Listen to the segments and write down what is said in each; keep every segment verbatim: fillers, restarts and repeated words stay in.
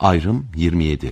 Ayrım yirmi yedi.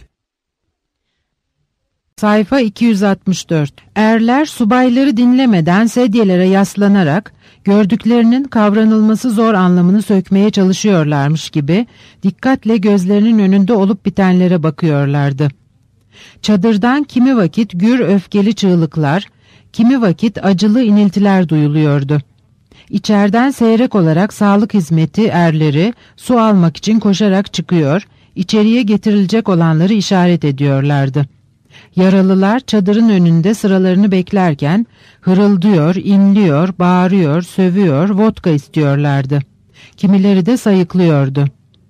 Sayfa iki yüz altmış dört. Erler subayları dinlemeden sedyelere yaslanarak gördüklerinin kavranılması zor anlamını sökmeye çalışıyorlarmış gibi dikkatle gözlerinin önünde olup bitenlere bakıyorlardı. Çadırdan kimi vakit gür öfkeli çığlıklar, kimi vakit acılı iniltiler duyuluyordu. İçeriden seyrek olarak sağlık hizmeti erleri su almak için koşarak çıkıyor, içeriye getirilecek olanları işaret ediyorlardı. Yaralılar çadırın önünde sıralarını beklerken hırıldıyor, inliyor, bağırıyor, sövüyor, vodka istiyorlardı. Kimileri de sayıklıyordu.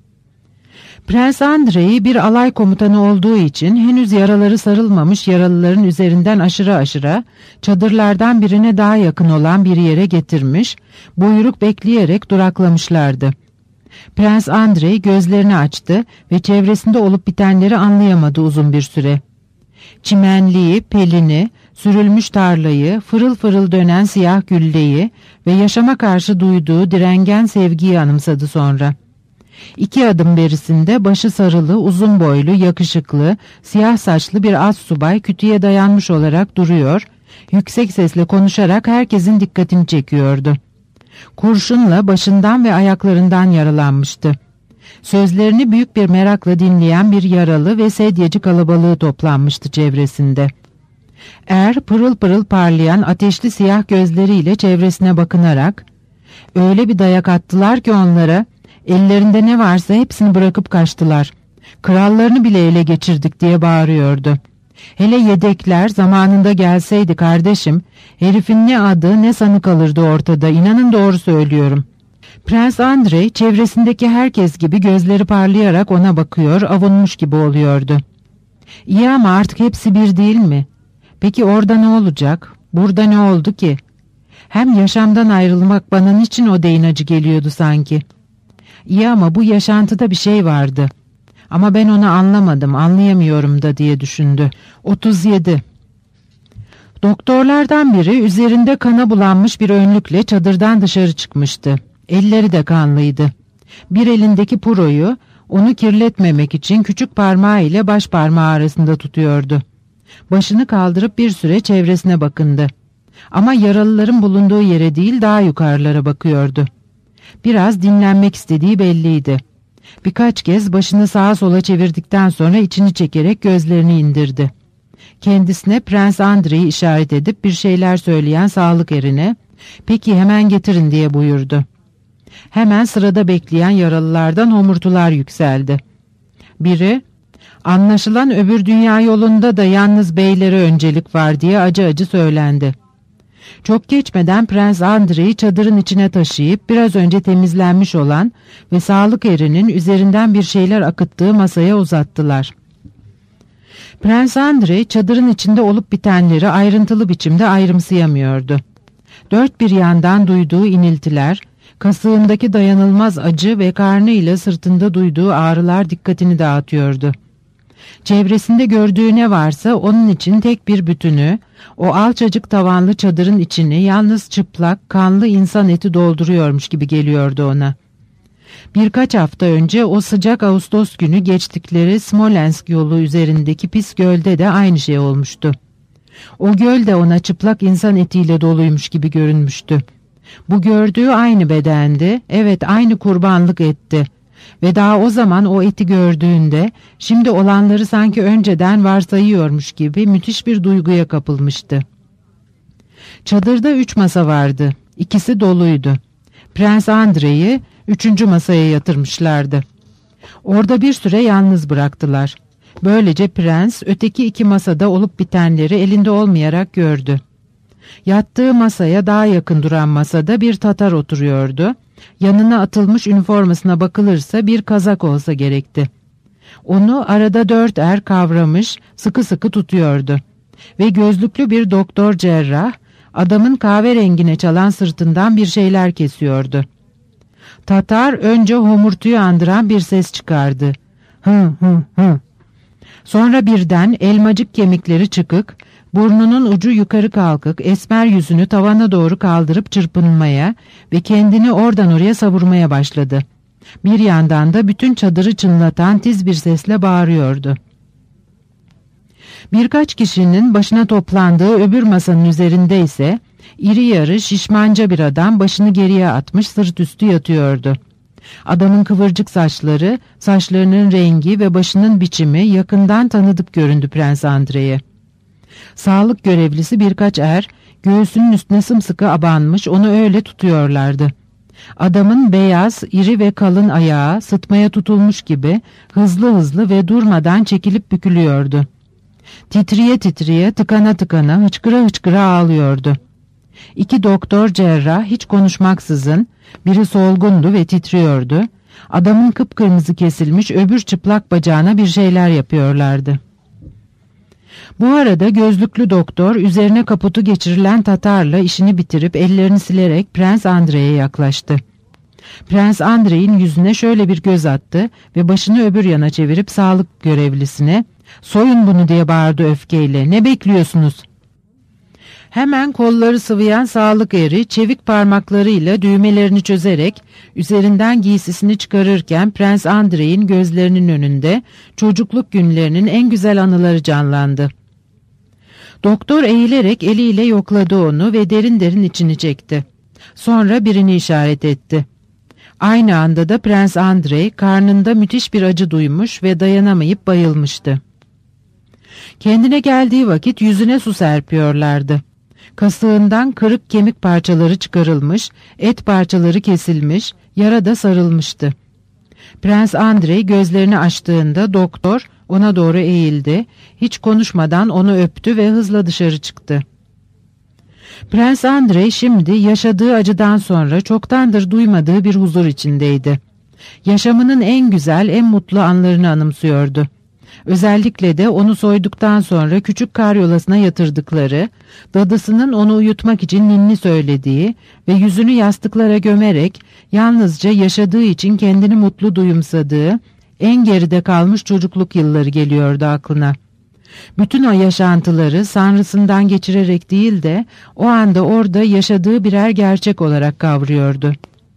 Prens Andrei bir alay komutanı olduğu için henüz yaraları sarılmamış yaralıların üzerinden aşıra aşıra çadırlardan birine daha yakın olan bir yere getirmiş, buyruk bekleyerek duraklamışlardı. Prens Andrei gözlerini açtı ve çevresinde olup bitenleri anlayamadı uzun bir süre. Çimenliği, pelini, sürülmüş tarlayı, fırıl fırıl dönen siyah gülleyi ve yaşama karşı duyduğu direngen sevgiyi anımsadı sonra. İki adım berisinde başı sarılı, uzun boylu, yakışıklı, siyah saçlı bir astsubay kütüye dayanmış olarak duruyor, yüksek sesle konuşarak herkesin dikkatini çekiyordu. Kurşunla başından ve ayaklarından yaralanmıştı. Sözlerini büyük bir merakla dinleyen bir yaralı ve sedyeci kalabalığı toplanmıştı çevresinde. Er pırıl pırıl parlayan ateşli siyah gözleriyle çevresine bakınarak, öyle bir dayak attılar ki onlara, ellerinde ne varsa hepsini bırakıp kaçtılar. Krallarını bile ele geçirdik diye bağırıyordu. Hele yedekler zamanında gelseydi kardeşim, herifin ne adı ne sanı kalırdı ortada, inanın doğru söylüyorum. Prens Andrei çevresindeki herkes gibi gözleri parlayarak ona bakıyor, avunmuş gibi oluyordu. İyi ama artık hepsi bir değil mi? Peki orada ne olacak? Burada ne oldu ki? Hem yaşamdan ayrılmak bana niçin o deyin acı geliyordu sanki? İyi ama bu yaşantıda bir şey vardı. Ama ben onu anlamadım, anlayamıyorum da diye düşündü. otuz yedi. Doktorlardan biri üzerinde kana bulanmış bir önlükle çadırdan dışarı çıkmıştı. Elleri de kanlıydı. Bir elindeki puroyu onu kirletmemek için küçük parmağı ile baş parmağı arasında tutuyordu. Başını kaldırıp bir süre çevresine bakındı. Ama yaralıların bulunduğu yere değil daha yukarılara bakıyordu. Biraz dinlenmek istediği belliydi. Birkaç kez başını sağa sola çevirdikten sonra içini çekerek gözlerini indirdi. Kendisine Prens Andrei'yi işaret edip bir şeyler söyleyen sağlık erine, "Peki hemen getirin" diye buyurdu. Hemen sırada bekleyen yaralılardan homurtular yükseldi. Biri, "Anlaşılan öbür dünya yolunda da yalnız beylere öncelik var" diye acı acı söylendi. Çok geçmeden Prens Andrei'yi çadırın içine taşıyıp biraz önce temizlenmiş olan ve sağlık erinin üzerinden bir şeyler akıttığı masaya uzattılar. Prens Andrei çadırın içinde olup bitenleri ayrıntılı biçimde ayrımsayamıyordu. Dört bir yandan duyduğu iniltiler, kasığındaki dayanılmaz acı ve karnıyla sırtında duyduğu ağrılar dikkatini dağıtıyordu. Çevresinde gördüğü ne varsa onun için tek bir bütünü, o alçacık tavanlı çadırın içini yalnız çıplak, kanlı insan eti dolduruyormuş gibi geliyordu ona. Birkaç hafta önce o sıcak Ağustos günü geçtikleri Smolensk yolu üzerindeki pis gölde de aynı şey olmuştu. O göl de ona çıplak insan etiyle doluymuş gibi görünmüştü. Bu gördüğü aynı bedendi, evet aynı kurbanlık etti. Ve daha o zaman o eti gördüğünde, şimdi olanları sanki önceden varsayıyormuş gibi müthiş bir duyguya kapılmıştı. Çadırda üç masa vardı, ikisi doluydu. Prens Andrei'yi üçüncü masaya yatırmışlardı. Orada bir süre yalnız bıraktılar. Böylece prens öteki iki masada olup bitenleri elinde olmayarak gördü. Yattığı masaya daha yakın duran masada bir Tatar oturuyordu. Yanına atılmış üniformasına bakılırsa bir Kazak olsa gerekti. Onu arada dört er kavramış, sıkı sıkı tutuyordu. Ve gözlüklü bir doktor cerrah, adamın kahverengine çalan sırtından bir şeyler kesiyordu. Tatar önce homurtuyu andıran bir ses çıkardı. Hı hı hı. Sonra birden elmacık kemikleri çıkık, burnunun ucu yukarı kalkık, esmer yüzünü tavana doğru kaldırıp çırpınmaya ve kendini oradan oraya savurmaya başladı. Bir yandan da bütün çadırı çınlatan tiz bir sesle bağırıyordu. Birkaç kişinin başına toplandığı öbür masanın üzerinde ise iri yarı şişmanca bir adam başını geriye atmış sırt üstü yatıyordu. Adamın kıvırcık saçları, saçlarının rengi ve başının biçimi yakından tanıdık göründü Prens Andrei'ye. Sağlık görevlisi birkaç er, göğsünün üstüne sımsıkı abanmış onu öyle tutuyorlardı. Adamın beyaz, iri ve kalın ayağı sıtmaya tutulmuş gibi hızlı hızlı ve durmadan çekilip bükülüyordu. Titriye titriye, tıkana tıkana, hıçkıra hıçkıra ağlıyordu. İki doktor cerrah hiç konuşmaksızın, biri solgundu ve titriyordu, adamın kıpkırmızı kesilmiş öbür çıplak bacağına bir şeyler yapıyorlardı. Bu arada gözlüklü doktor üzerine kaputu geçirilen Tatarla işini bitirip ellerini silerek Prens Andrei'ye yaklaştı. Prens Andrei'nin yüzüne şöyle bir göz attı ve başını öbür yana çevirip sağlık görevlisine "Soyun bunu!" diye bağırdı öfkeyle. "Ne bekliyorsunuz?" Hemen kolları sıvayan sağlık eri çevik parmaklarıyla düğmelerini çözerek üzerinden giysisini çıkarırken Prens Andrei'nin gözlerinin önünde çocukluk günlerinin en güzel anıları canlandı. Doktor eğilerek eliyle yokladı onu ve derin derin içini çekti. Sonra birini işaret etti. Aynı anda da Prens Andrei karnında müthiş bir acı duymuş ve dayanamayıp bayılmıştı. Kendine geldiği vakit yüzüne su serpiyorlardı. Kasığından kırık kemik parçaları çıkarılmış, et parçaları kesilmiş, yara da sarılmıştı. Prens Andrei gözlerini açtığında doktor ona doğru eğildi, hiç konuşmadan onu öptü ve hızla dışarı çıktı. Prens Andrei şimdi yaşadığı acıdan sonra çoktandır duymadığı bir huzur içindeydi. Yaşamının en güzel, en mutlu anlarını anımsıyordu. Özellikle de onu soyduktan sonra küçük karyolasına yatırdıkları, dadısının onu uyutmak için ninni söylediği ve yüzünü yastıklara gömerek yalnızca yaşadığı için kendini mutlu duyumsadığı en geride kalmış çocukluk yılları geliyordu aklına. Bütün o yaşantıları sanrısından geçirerek değil de o anda orada yaşadığı birer gerçek olarak kavruyordu.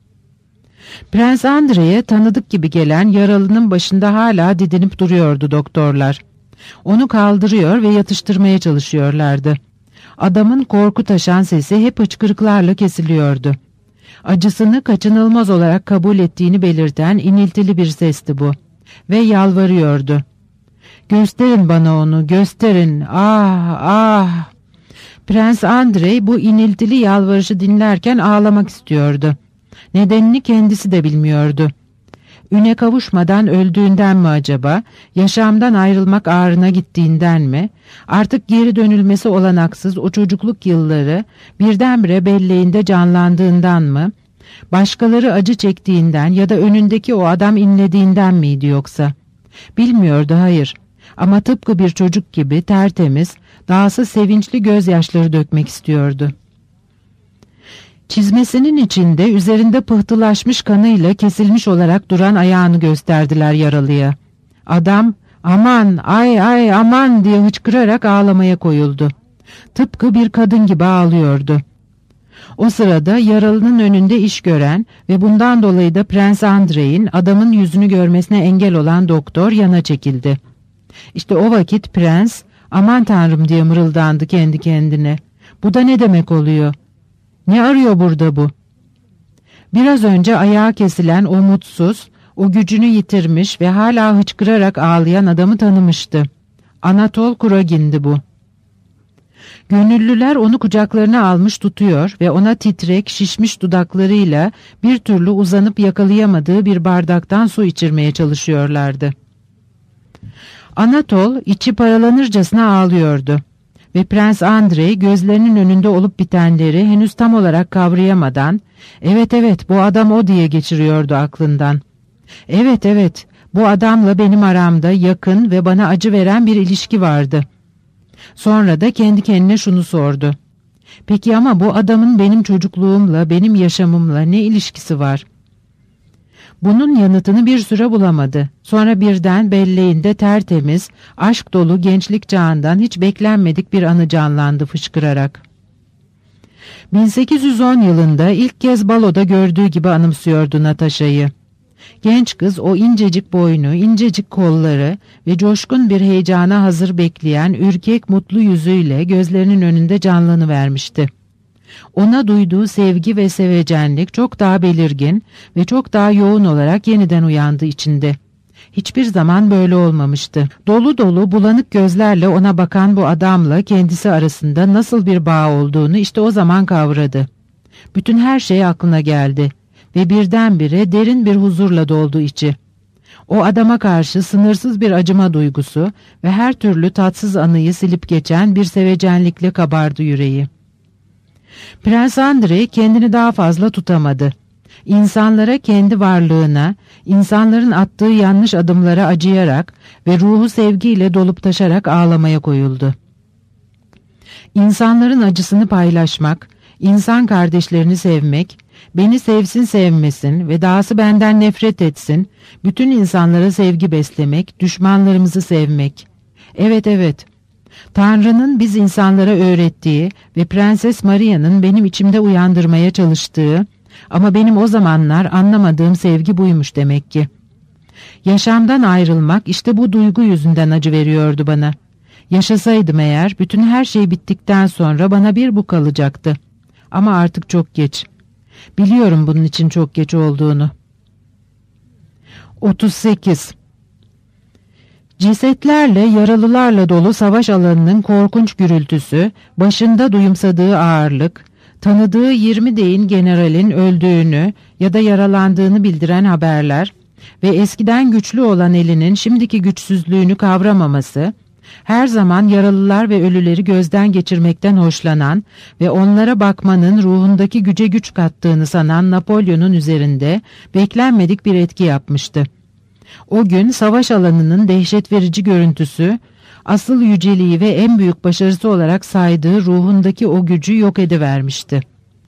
Prens Andrei'ye tanıdık gibi gelen yaralının başında hala didinip duruyordu doktorlar. Onu kaldırıyor ve yatıştırmaya çalışıyorlardı. Adamın korku taşan sesi hep hıçkırıklarla kesiliyordu. Acısını kaçınılmaz olarak kabul ettiğini belirten iniltili bir sesti bu. Ve yalvarıyordu. "Gösterin bana onu, gösterin, ah, ah!" Prens Andrei bu iniltili yalvarışı dinlerken ağlamak istiyordu. Nedenini kendisi de bilmiyordu. Üne kavuşmadan öldüğünden mi acaba, yaşamdan ayrılmak ağrına gittiğinden mi, artık geri dönülmesi olanaksız o çocukluk yılları birdenbire belleğinde canlandığından mı, başkaları acı çektiğinden ya da önündeki o adam inlediğinden miydi yoksa? Bilmiyordu, hayır. Ama tıpkı bir çocuk gibi tertemiz, dahası sevinçli gözyaşları dökmek istiyordu. Çizmesinin içinde üzerinde pıhtılaşmış kanıyla kesilmiş olarak duran ayağını gösterdiler yaralıya. Adam "Aman, ay ay aman!" diye hıçkırarak ağlamaya koyuldu. Tıpkı bir kadın gibi ağlıyordu. O sırada yaralının önünde iş gören ve bundan dolayı da Prens Andrei'nin adamın yüzünü görmesine engel olan doktor yana çekildi. İşte o vakit prens "Aman tanrım!" diye mırıldandı kendi kendine. "Bu da ne demek oluyor? Ne arıyor burada bu?" Biraz önce ayağı kesilen o mutsuz, o gücünü yitirmiş ve hala hıçkırarak ağlayan adamı tanımıştı. Anatol Kurogin'di bu. Gönüllüler onu kucaklarına almış tutuyor ve ona titrek, şişmiş dudaklarıyla bir türlü uzanıp yakalayamadığı bir bardaktan su içirmeye çalışıyorlardı. Anatol içi paralanırcasına ağlıyordu ve Prens Andrei gözlerinin önünde olup bitenleri henüz tam olarak kavrayamadan "Evet evet, bu adam o" diye geçiriyordu aklından. "Evet evet, bu adamla benim aramda yakın ve bana acı veren bir ilişki vardı." Sonra da kendi kendine şunu sordu: "Peki ama bu adamın benim çocukluğumla, benim yaşamımla ne ilişkisi var?" Bunun yanıtını bir süre bulamadı. Sonra birden belleğinde tertemiz, aşk dolu gençlik çağından hiç beklenmedik bir anı canlandı fışkırarak. bin sekiz yüz on yılında ilk kez baloda gördüğü gibi anımsıyordu Natasha'yı. Genç kız o incecik boynu, incecik kolları ve coşkun bir heyecana hazır bekleyen ürkek mutlu yüzüyle gözlerinin önünde canlanıvermişti. Ona duyduğu sevgi ve sevecenlik çok daha belirgin ve çok daha yoğun olarak yeniden uyandı içinde. Hiçbir zaman böyle olmamıştı. Dolu dolu bulanık gözlerle ona bakan bu adamla kendisi arasında nasıl bir bağ olduğunu işte o zaman kavradı. Bütün her şey aklına geldi ve birdenbire derin bir huzurla doldu içi. O adama karşı sınırsız bir acıma duygusu ve her türlü tatsız anıyı silip geçen bir sevecenlikle kabardı yüreği. Prens Andrei kendini daha fazla tutamadı. İnsanlara kendi varlığına, insanların attığı yanlış adımlara acıyarak ve ruhu sevgiyle dolup taşarak ağlamaya koyuldu. İnsanların acısını paylaşmak, insan kardeşlerini sevmek, beni sevsin sevmesin ve dahası benden nefret etsin, bütün insanlara sevgi beslemek, düşmanlarımızı sevmek. Evet evet, Tanrı'nın biz insanlara öğrettiği ve Prenses Maria'nın benim içimde uyandırmaya çalıştığı ama benim o zamanlar anlamadığım sevgi buymuş demek ki. Yaşamdan ayrılmak işte bu duygu yüzünden acı veriyordu bana. Yaşasaydım eğer bütün her şey bittikten sonra bana bir bu kalacaktı. Ama artık çok geç. Biliyorum bunun için çok geç olduğunu. otuz sekiz Cesetlerle, yaralılarla dolu savaş alanının korkunç gürültüsü, başında duyumsadığı ağırlık, tanıdığı yirmi deyin generalin öldüğünü ya da yaralandığını bildiren haberler ve eskiden güçlü olan elinin şimdiki güçsüzlüğünü kavramaması, her zaman yaralılar ve ölüleri gözden geçirmekten hoşlanan ve onlara bakmanın ruhundaki güce güç kattığını sanan Napolyon'un üzerinde beklenmedik bir etki yapmıştı. O gün savaş alanının dehşet verici görüntüsü, asıl yüceliği ve en büyük başarısı olarak saydığı ruhundaki o gücü yok edivermişti.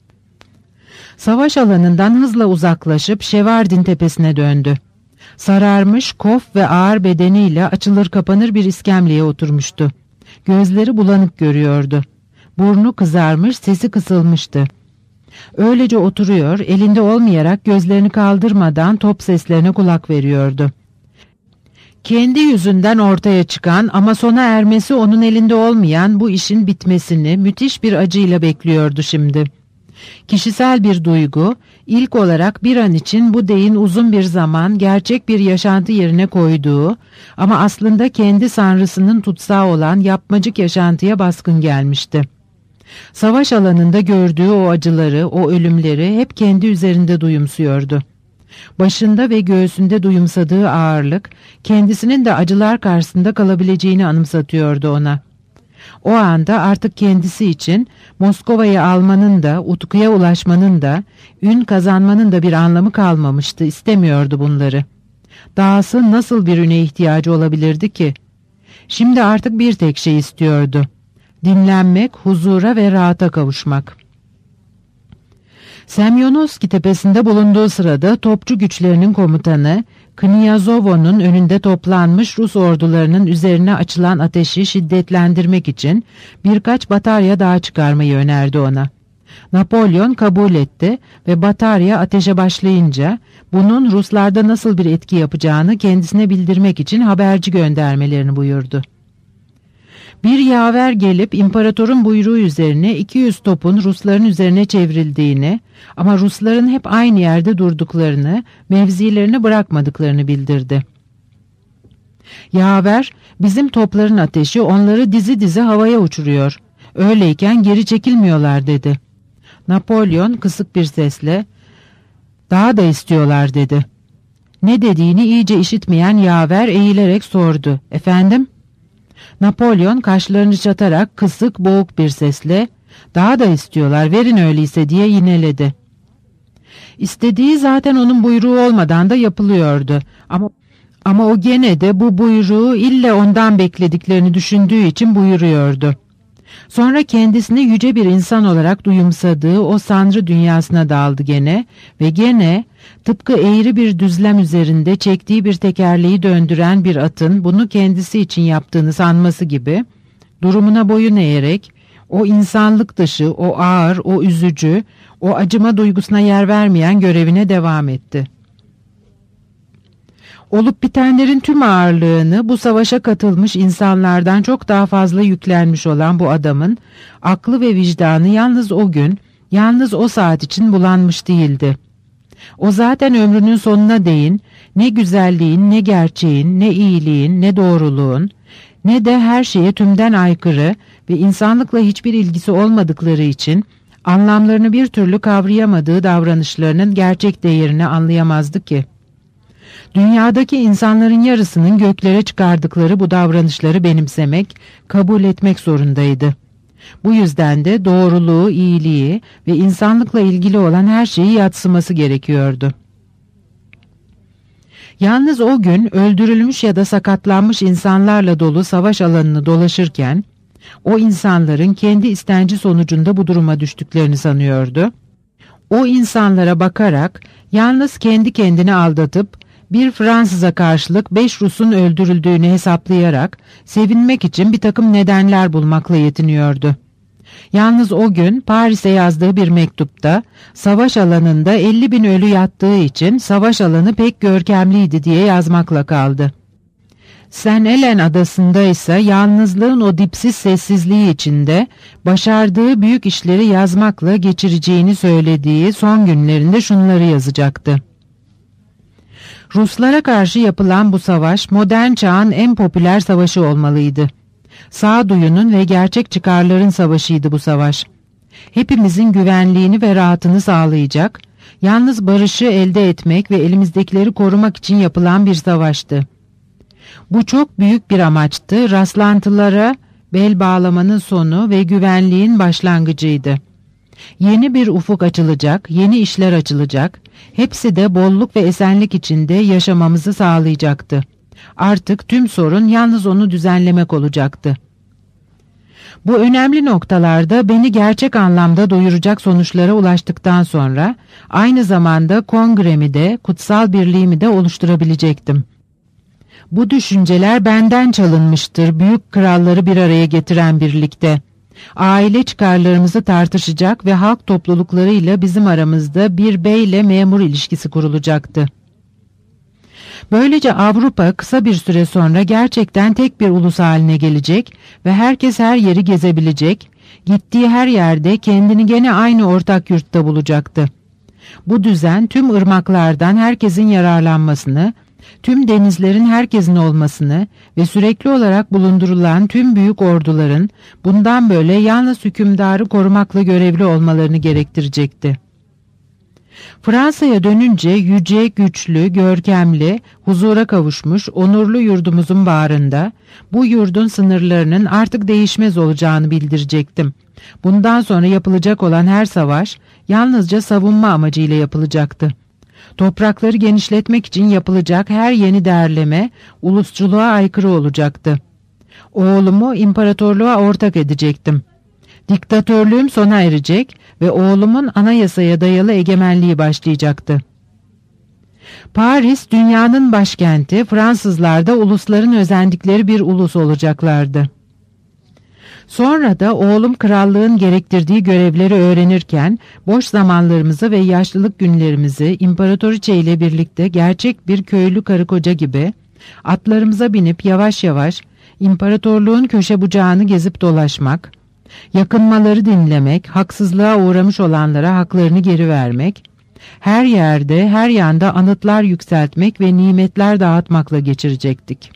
Savaş alanından hızla uzaklaşıp Şevardin tepesine döndü. Sararmış, kof ve ağır bedeniyle açılır kapanır bir iskemleye oturmuştu. Gözleri bulanık görüyordu. Burnu kızarmış, sesi kısılmıştı. Öylece oturuyor, elinde olmayarak gözlerini kaldırmadan top seslerine kulak veriyordu. Kendi yüzünden ortaya çıkan ama sona ermesi onun elinde olmayan bu işin bitmesini müthiş bir acıyla bekliyordu şimdi. Kişisel bir duygu, ilk olarak bir an için bu deyin uzun bir zaman gerçek bir yaşantı yerine koyduğu ama aslında kendi sanrısının tutsağı olan yapmacık yaşantıya baskın gelmişti. Savaş alanında gördüğü o acıları, o ölümleri hep kendi üzerinde duyumsuyordu. Başında ve göğsünde duyumsadığı ağırlık, kendisinin de acılar karşısında kalabileceğini anımsatıyordu ona. O anda artık kendisi için Moskova'yı almanın da, utkuya ulaşmanın da, ün kazanmanın da bir anlamı kalmamıştı, istemiyordu bunları. Dahası nasıl bir üne ihtiyacı olabilirdi ki? Şimdi artık bir tek şey istiyordu. Dinlenmek, huzura ve rahata kavuşmak. Semyonovski tepesinde bulunduğu sırada topçu güçlerinin komutanı, Kniazovo'nun önünde toplanmış Rus ordularının üzerine açılan ateşi şiddetlendirmek için birkaç batarya daha çıkarmayı önerdi ona. Napolyon kabul etti ve batarya ateşe başlayınca bunun Ruslarda nasıl bir etki yapacağını kendisine bildirmek için haberci göndermelerini buyurdu. Bir yaver gelip imparatorun buyruğu üzerine iki yüz topun Rusların üzerine çevrildiğini ama Rusların hep aynı yerde durduklarını, mevzilerini bırakmadıklarını bildirdi. Yaver, bizim topların ateşi onları dizi dizi havaya uçuruyor. Öyleyken geri çekilmiyorlar dedi. Napolyon kısık bir sesle, daha da istiyorlar dedi. Ne dediğini iyice işitmeyen yaver eğilerek sordu. Efendim? Napolyon kaşlarını çatarak kısık boğuk bir sesle daha da istiyorlar verin öyleyse diye yineledi. İstediği zaten onun buyruğu olmadan da yapılıyordu ama, ama o gene de bu buyruğu ille ondan beklediklerini düşündüğü için buyuruyordu. Sonra kendisini yüce bir insan olarak duyumsadığı o sanrı dünyasına daldı gene ve gene tıpkı eğri bir düzlem üzerinde çektiği bir tekerleği döndüren bir atın bunu kendisi için yaptığını sanması gibi durumuna boyun eğerek o insanlık dışı, o ağır, o üzücü, o acıma duygusuna yer vermeyen görevine devam etti. Olup bitenlerin tüm ağırlığını bu savaşa katılmış insanlardan çok daha fazla yüklenmiş olan bu adamın aklı ve vicdanı yalnız o gün, yalnız o saat için bulanmış değildi. O zaten ömrünün sonuna değin ne güzelliğin, ne gerçeğin, ne iyiliğin, ne doğruluğun, ne de her şeye tümden aykırı ve insanlıkla hiçbir ilgisi olmadıkları için anlamlarını bir türlü kavrayamadığı davranışlarının gerçek değerini anlayamazdı ki. Dünyadaki insanların yarısının göklere çıkardıkları bu davranışları benimsemek, kabul etmek zorundaydı. Bu yüzden de doğruluğu, iyiliği ve insanlıkla ilgili olan her şeyi yadsıması gerekiyordu. Yalnız o gün öldürülmüş ya da sakatlanmış insanlarla dolu savaş alanını dolaşırken, o insanların kendi istenci sonucunda bu duruma düştüklerini sanıyordu. O insanlara bakarak yalnız kendi kendini aldatıp, bir Fransız'a karşılık beş Rus'un öldürüldüğünü hesaplayarak sevinmek için bir takım nedenler bulmakla yetiniyordu. Yalnız o gün Paris'e yazdığı bir mektupta savaş alanında elli bin ölü yattığı için savaş alanı pek görkemliydi diye yazmakla kaldı. Saint Helen adasında ise yalnızlığın o dipsiz sessizliği içinde başardığı büyük işleri yazmakla geçireceğini söylediği son günlerinde şunları yazacaktı. Ruslara karşı yapılan bu savaş modern çağın en popüler savaşı olmalıydı. Sağduyunun ve gerçek çıkarların savaşıydı bu savaş. Hepimizin güvenliğini ve rahatını sağlayacak, yalnız barışı elde etmek ve elimizdekileri korumak için yapılan bir savaştı. Bu çok büyük bir amaçtı, rastlantılara bel bağlamanın sonu ve güvenliğin başlangıcıydı. Yeni bir ufuk açılacak, yeni işler açılacak, hepsi de bolluk ve esenlik içinde yaşamamızı sağlayacaktı. Artık tüm sorun yalnız onu düzenlemek olacaktı. Bu önemli noktalarda beni gerçek anlamda doyuracak sonuçlara ulaştıktan sonra aynı zamanda kongremi de, kutsal birliğimi de oluşturabilecektim. Bu düşünceler benden çalınmıştır, büyük kralları bir araya getiren birlikte. Aile çıkarlarımızı tartışacak ve halk topluluklarıyla bizim aramızda bir beyle memur ilişkisi kurulacaktı. Böylece Avrupa kısa bir süre sonra gerçekten tek bir ulus haline gelecek ve herkes her yeri gezebilecek, gittiği her yerde kendini gene aynı ortak yurtta bulacaktı. Bu düzen tüm ırmaklardan herkesin yararlanmasını, tüm denizlerin herkesin olmasını ve sürekli olarak bulundurulan tüm büyük orduların bundan böyle yalnız hükümdarı korumakla görevli olmalarını gerektirecekti. Fransa'ya dönünce yüce, güçlü, görkemli, huzura kavuşmuş, onurlu yurdumuzun bağrında bu yurdun sınırlarının artık değişmez olacağını bildirecektim. Bundan sonra yapılacak olan her savaş yalnızca savunma amacıyla yapılacaktı. Toprakları genişletmek için yapılacak her yeni değerleme ulusçuluğa aykırı olacaktı. Oğlumu imparatorluğa ortak edecektim. Diktatörlüğüm sona erecek ve oğlumun anayasaya dayalı egemenliği başlayacaktı. Paris dünyanın başkenti, Fransızlar da ulusların özendikleri bir ulus olacaklardı. Sonra da oğlum krallığın gerektirdiği görevleri öğrenirken boş zamanlarımızı ve yaşlılık günlerimizi imparatoriçe ile birlikte gerçek bir köylü karı koca gibi atlarımıza binip yavaş yavaş imparatorluğun köşe bucağını gezip dolaşmak, yakınmaları dinlemek, haksızlığa uğramış olanlara haklarını geri vermek, her yerde her yanda anıtlar yükseltmek ve nimetler dağıtmakla geçirecektik.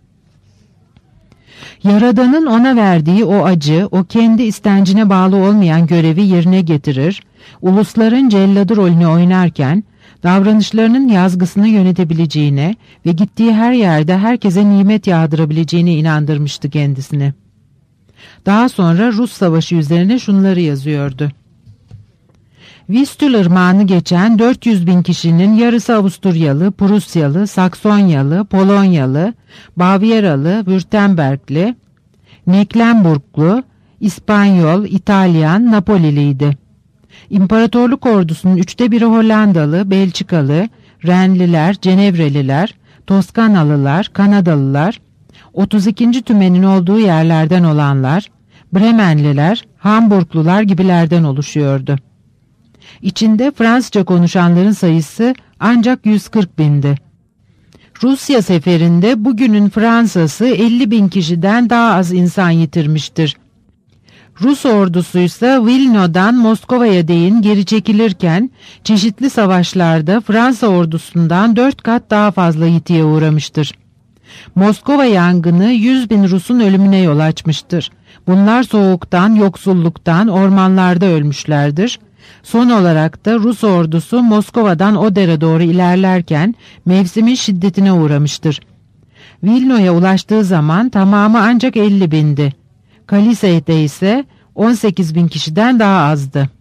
Yaradan'ın ona verdiği o acı, o kendi istencine bağlı olmayan görevi yerine getirir, ulusların celladı rolünü oynarken, davranışlarının yazgısını yönetebileceğine ve gittiği her yerde herkese nimet yağdırabileceğine inandırmıştı kendisini. Daha sonra Rus Savaşı üzerine şunları yazıyordu. Vistül Irmağı'nı geçen dört yüz bin kişinin yarısı Avusturyalı, Prusyalı, Saksonyalı, Polonyalı, Bavyeralı, Württembergli, Mecklenburglu, İspanyol, İtalyan, Napoliliydi. İmparatorluk ordusunun üçte biri Hollandalı, Belçikalı, Renliler, Cenevreliler, Toskanalılar, Kanadalılar, otuz ikinci tümenin olduğu yerlerden olanlar, Bremenliler, Hamburglular gibilerden oluşuyordu. İçinde Fransızca konuşanların sayısı ancak yüz kırk bindi. Rusya seferinde bugünün Fransa'sı elli bin kişiden daha az insan yitirmiştir. Rus ordusuysa Vilno'dan Moskova'ya değin geri çekilirken çeşitli savaşlarda Fransa ordusundan dört kat daha fazla yitiye uğramıştır. Moskova yangını yüz bin Rus'un ölümüne yol açmıştır. Bunlar soğuktan, yoksulluktan ormanlarda ölmüşlerdir. Son olarak da Rus ordusu Moskova'dan Oder'e doğru ilerlerken mevsimin şiddetine uğramıştır. Vilno'ya ulaştığı zaman tamamı ancak elli bindi. Kalisey'de ise on sekiz bin kişiden daha azdı.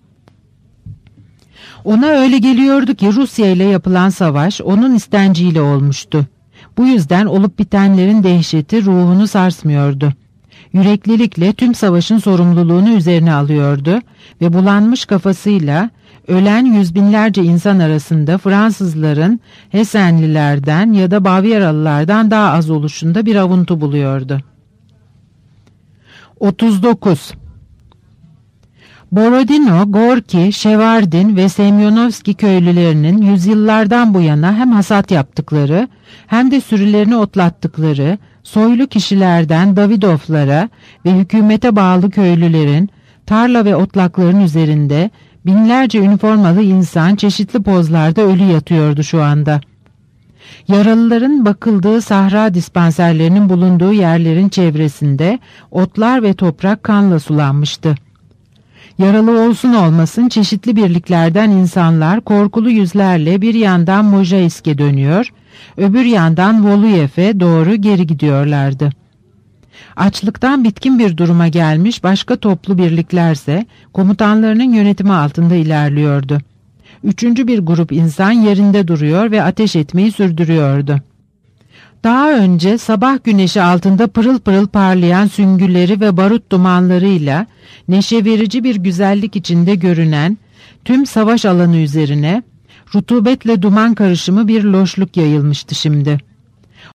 Ona öyle geliyordu ki Rusya ile yapılan savaş onun istenciyle olmuştu. Bu yüzden olup bitenlerin dehşeti ruhunu sarsmıyordu. Yüreklilikle tüm savaşın sorumluluğunu üzerine alıyordu ve bulanmış kafasıyla ölen yüz binlerce insan arasında Fransızların Hesenlilerden ya da Bavyeralılardan daha az oluşunda bir avuntu buluyordu. otuz dokuz. Borodino, Gorki, Şevardin ve Semyonovski köylülerinin yüzyıllardan bu yana hem hasat yaptıkları hem de sürülerini otlattıkları soylu kişilerden Davidovlara ve hükümete bağlı köylülerin tarla ve otlakların üzerinde binlerce üniformalı insan çeşitli pozlarda ölü yatıyordu şu anda. Yaralıların bakıldığı sahra dispanserlerinin bulunduğu yerlerin çevresinde otlar ve toprak kanla sulanmıştı. Yaralı olsun olmasın çeşitli birliklerden insanlar korkulu yüzlerle bir yandan Mojaisk'e dönüyor, öbür yandan Voluyev'e doğru geri gidiyorlardı. Açlıktan bitkin bir duruma gelmiş başka toplu birliklerse komutanlarının yönetimi altında ilerliyordu. Üçüncü bir grup insan yerinde duruyor ve ateş etmeyi sürdürüyordu. Daha önce sabah güneşi altında pırıl pırıl parlayan süngüleri ve barut dumanlarıyla neşe verici bir güzellik içinde görünen tüm savaş alanı üzerine rutubetle duman karışımı bir loşluk yayılmıştı şimdi.